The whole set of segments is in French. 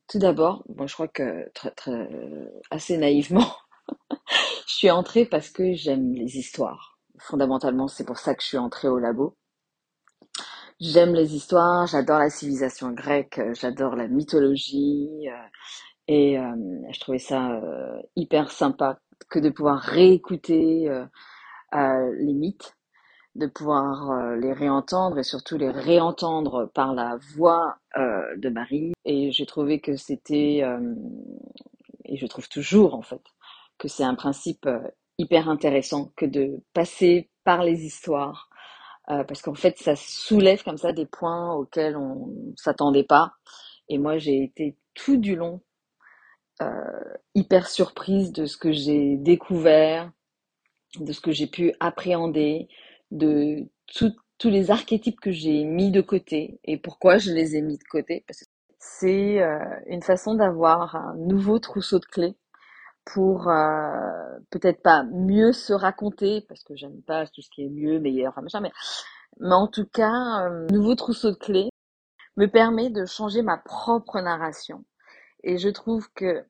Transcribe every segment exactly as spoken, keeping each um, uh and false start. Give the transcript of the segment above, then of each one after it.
Tout d'abord, moi je crois que très, très, assez naïvement, je suis entrée parce que j'aime les histoires. Fondamentalement, c'est pour ça que je suis entrée au labo. J'aime les histoires, j'adore la civilisation grecque, euh, j'adore la mythologie, euh, et euh, je trouvais ça euh, hyper sympa que de pouvoir réécouter euh, euh, les mythes, de pouvoir euh, les réentendre et surtout les réentendre par la voix euh, de Marie. Et j'ai trouvé que c'était, euh, et je trouve toujours en fait, que c'est un principe euh, hyper intéressant que de passer par les histoires, euh, parce qu'en fait ça soulève comme ça des points auxquels on s'attendait pas. Et moi j'ai été tout du long euh, hyper surprise de ce que j'ai découvert, de ce que j'ai pu appréhender, de tout- tous les archétypes que j'ai mis de côté et pourquoi je les ai mis de côté. Parce que c'est euh, une façon d'avoir un nouveau trousseau de clés pour euh, peut-être pas mieux se raconter, parce que j'aime pas tout ce qui est mieux, meilleur, enfin machin, mais, mais en tout cas, un nouveau trousseau de clés me permet de changer ma propre narration. Et je trouve que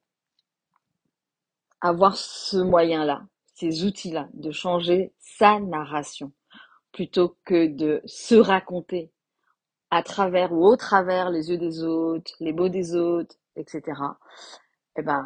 avoir ce moyen-là, ces outils-là, de changer sa narration, plutôt que de se raconter à travers ou au travers les yeux des autres, les mots des autres, et cetera. Eh ben,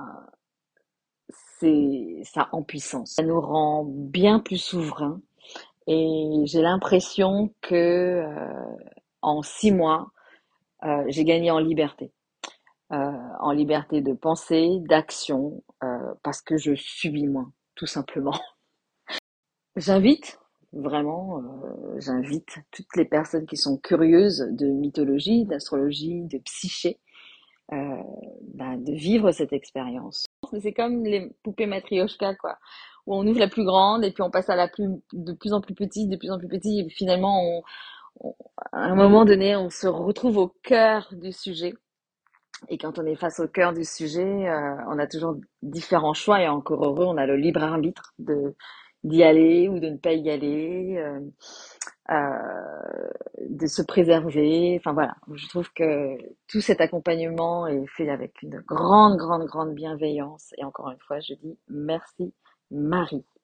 c'est ça en puissance. Ça nous rend bien plus souverains et j'ai l'impression que euh, en six mois, euh, j'ai gagné en liberté. Euh, en liberté de penser, d'action, euh, parce que je subis moins, tout simplement. J'invite, vraiment, euh, j'invite toutes les personnes qui sont curieuses de mythologie, d'astrologie, de psyché, euh, bah, de vivre cette expérience. Mais c'est comme les poupées matrioshka, quoi, où on ouvre la plus grande et puis on passe à la plus, de plus en plus petite, de plus en plus petite, et puis finalement, on, on- à un moment donné, on se retrouve au cœur du sujet. Et quand on est face au cœur du sujet, euh, on a toujours différents choix et encore heureux, on a le libre arbitre de d'y aller ou de ne pas y aller, euh, euh, de se préserver. Enfin voilà, je trouve que tout cet accompagnement est fait avec une grande, grande, grande bienveillance. Et encore une fois, je dis merci Marie.